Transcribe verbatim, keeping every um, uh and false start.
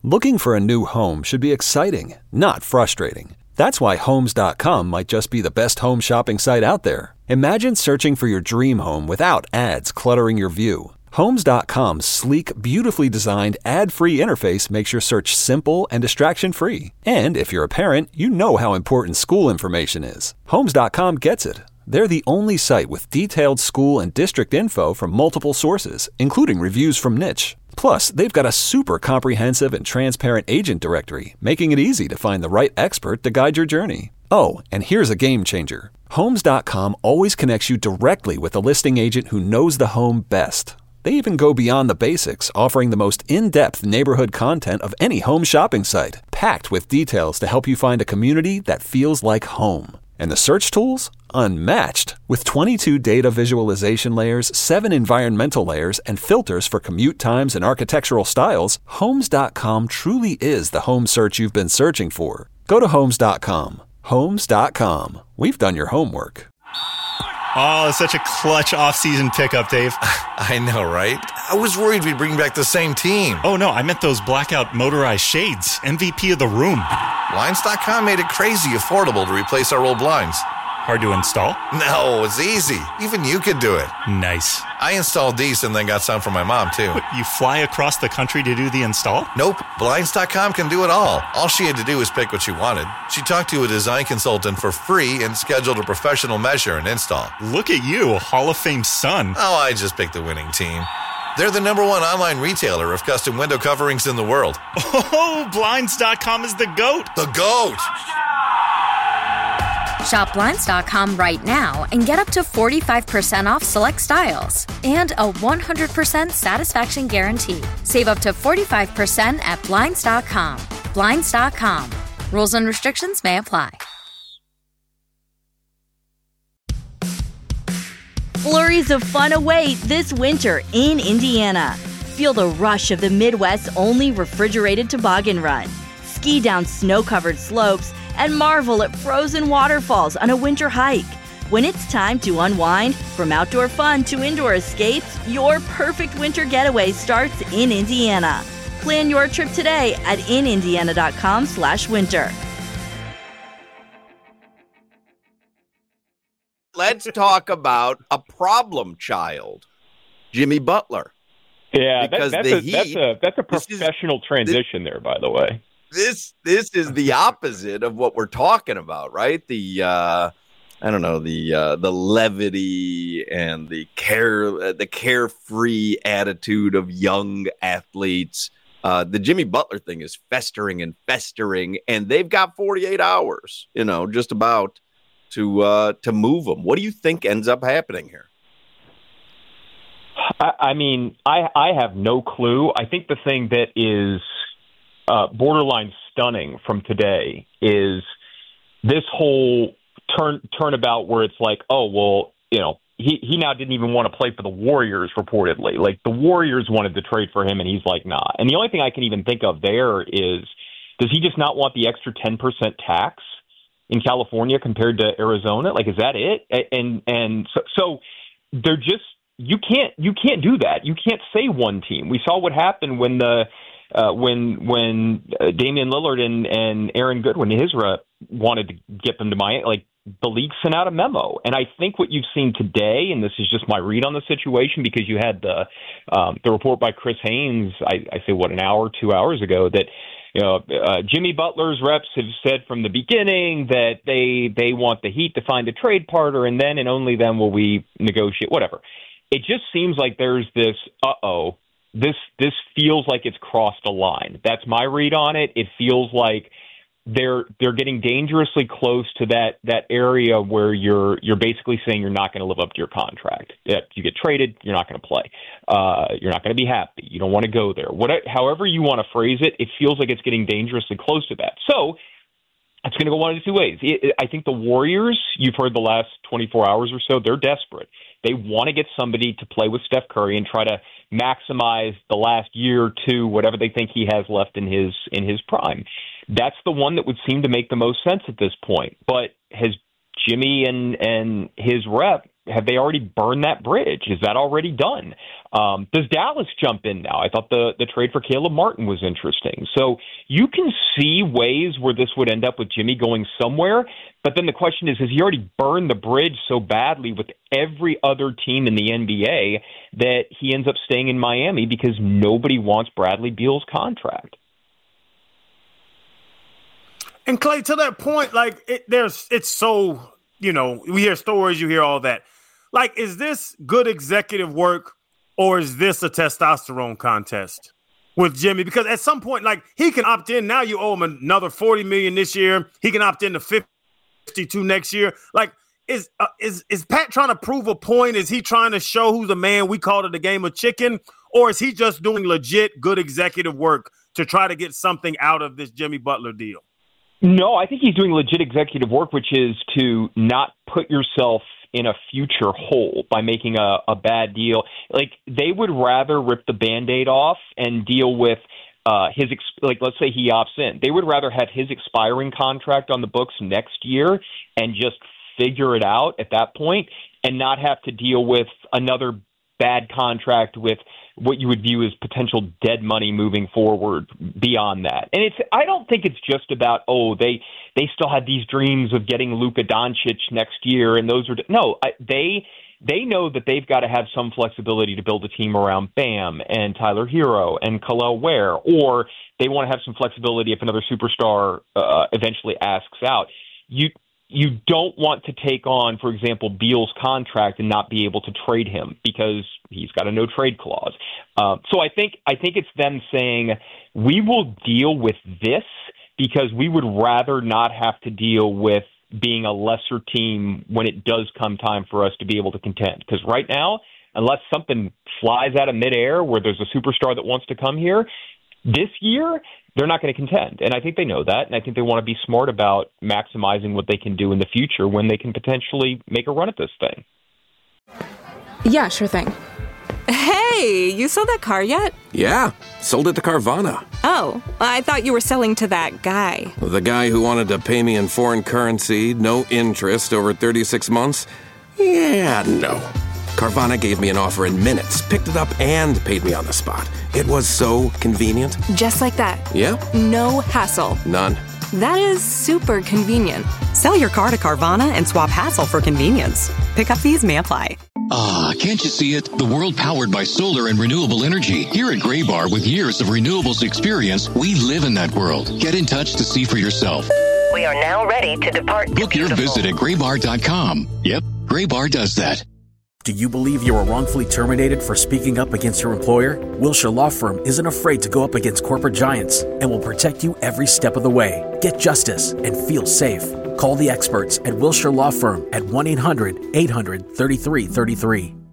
Looking for a new home should be exciting, not frustrating. That's why Homes dot com might just be the best home shopping site out there. Imagine searching for your dream home without ads cluttering your view. Homes dot com's sleek, beautifully designed, ad-free interface makes your search simple and distraction-free. And if you're a parent, you know how important school information is. Homes dot com gets it. They're the only site with detailed school and district info from multiple sources, including reviews from Niche. Plus, they've got a super comprehensive and transparent agent directory, making it easy to find the right expert to guide your journey. Oh, and here's a game changer. Homes dot com always connects you directly with a listing agent who knows the home best. They even go beyond the basics, offering the most in-depth neighborhood content of any home shopping site, packed with details to help you find a community that feels like home. And the search tools? Unmatched. With twenty-two data visualization layers, seven environmental layers, and filters for commute times and architectural styles, Homes dot com truly is the home search you've been searching for. Go to Homes dot com. Homes dot com. We've done your homework. Oh, it's such a clutch off-season pickup, Dave. I know, right? I was worried we'd bring back the same team. Oh, no, I meant those blackout motorized shades. M V P of the room. Blinds dot com made it crazy affordable to replace our old blinds. Hard to install? No, it's easy. Even you could do it. Nice. I installed these and then got some for my mom, too. What, you fly across the country to do the install? Nope. Blinds dot com can do it all. All she had to do was pick what she wanted. She talked to a design consultant for free and scheduled a professional measure and install. Look at you, a Hall of Fame son. Oh, I just picked the winning team. They're the number one online retailer of custom window coverings in the world. Oh, Blinds dot com is the GOAT. The GOAT! Shop Blinds dot com right now and get up to forty-five percent off select styles and a one hundred percent satisfaction guarantee. Save up to forty-five percent at Blinds dot com. Blinds dot com. Rules and restrictions may apply. Flurries of fun await this winter in Indiana. Feel the rush of the Midwest's only refrigerated toboggan run. Ski down snow-covered slopes and marvel at frozen waterfalls on a winter hike. When it's time to unwind, from outdoor fun to indoor escapes, your perfect winter getaway starts in Indiana. Plan your trip today at in indiana dot com slash winter. Let's talk about a problem child, Jimmy Butler. Yeah, that, that's, the a, Heat, that's a that's a professional is, transition this, there, by the way. This this is the opposite of what we're talking about, right? The uh, I don't know the uh, the levity and the care uh, the carefree attitude of young athletes. Uh, the Jimmy Butler thing is festering and festering, and they've got forty-eight hours, you know, just about to uh, to move them. What do you think ends up happening here? I, I mean, I I have no clue. I think the thing that is uh, borderline stunning from today is this whole turn turnabout where it's like, oh well, you know, he he now didn't even want to play for the Warriors reportedly. Like the Warriors wanted to trade for him, and he's like, nah. And the only thing I can even think of there is, does he just not want the extra ten percent tax in California compared to Arizona? Like, is that it? And and so, so they're just you can't you can't do that. You can't say one team. We saw what happened when the uh, when when uh, Damian Lillard and, and Aaron Goodwin, his rep, wanted to get them to Miami. Like the league sent out a memo, and I think what you've seen today, and this is just my read on the situation, because you had the um, the report by Chris Haynes. I, I say what an hour, two hours ago that. You know, uh, Jimmy Butler's reps have said from the beginning that they they want the Heat to find a trade partner, and then and only then will we negotiate. Whatever. It just seems like there's this. Uh oh, this this feels like it's crossed a line. That's my read on it. It feels like they're they're getting dangerously close to that that area where you're you're basically saying you're not going to live up to your contract. If you get traded, you're not going to play. Uh, you're not going to be happy. You don't want to go there. What, however you want to phrase it, it feels like it's getting dangerously close to that. So it's going to go one of the two ways. It, I think the Warriors, you've heard the last twenty-four hours or so, they're desperate. They want to get somebody to play with Steph Curry and try to maximize the last year or two, whatever they think he has left in his in his prime. That's the one that would seem to make the most sense at this point. But has Jimmy and, and his rep have they already burned that bridge? Is that already done? Um, does Dallas jump in now? I thought the, the trade for Caleb Martin was interesting. So you can see ways where this would end up with Jimmy going somewhere. But then the question is, has he already burned the bridge so badly with every other team in the N B A that he ends up staying in Miami because nobody wants Bradley Beal's contract? And Clay, to that point, like it, there's, it's so, you know, we hear stories, you hear all that. Like, is this good executive work or is this a testosterone contest with Jimmy? Because at some point, like, he can opt in. Now you owe him another forty million dollars this year. He can opt in to fifty-two next year. Like, is uh, is is Pat trying to prove a point? Is he trying to show who's the man? We called it a game of chicken. Or is he just doing legit good executive work to try to get something out of this Jimmy Butler deal? No, I think he's doing legit executive work, which is to not put yourself in a future hole by making a, a bad deal. Like, they would rather rip the Band-Aid off and deal with uh, his, ex- like, let's say he opts in. They would rather have his expiring contract on the books next year and just figure it out at that point and not have to deal with another bad contract with what you would view as potential dead money moving forward beyond that. And it's, I don't think it's just about, oh, they, they still had these dreams of getting Luka Doncic next year. And those are, no, I, they, they know that they've got to have some flexibility to build a team around Bam and Tyler Hero and Khalil Ware, or they want to have some flexibility if another superstar uh, eventually asks out. You, You don't want to take on, for example, Beal's contract and not be able to trade him because he's got a no trade clause. Uh, so I think I think it's them saying we will deal with this because we would rather not have to deal with being a lesser team when it does come time for us to be able to contend. Because right now, unless something flies out of midair where there's a superstar that wants to come here, this year, they're not going to contend. And I think they know that, and I think they want to be smart about maximizing what they can do in the future when they can potentially make a run at this thing. Yeah, sure thing. Hey, you sold that car yet? Yeah, sold it to Carvana. Oh, I thought you were selling to that guy. The guy who wanted to pay me in foreign currency, no interest, over thirty-six months? Yeah, no. Carvana gave me an offer in minutes, picked it up, and paid me on the spot. It was so convenient. Just like that. Yeah. No hassle. None. That is super convenient. Sell your car to Carvana and swap hassle for convenience. Pickup fees may apply. Ah, can't you see it? The world powered by solar and renewable energy. Here at Graybar, with years of renewables experience, we live in that world. Get in touch to see for yourself. We are now ready to depart. Book your visit at graybar dot com. Yep, Graybar does that. Do you believe you were wrongfully terminated for speaking up against your employer? Wilshire Law Firm isn't afraid to go up against corporate giants and will protect you every step of the way. Get justice and feel safe. Call the experts at Wilshire Law Firm at one eight hundred eight hundred thirty-three thirty-three.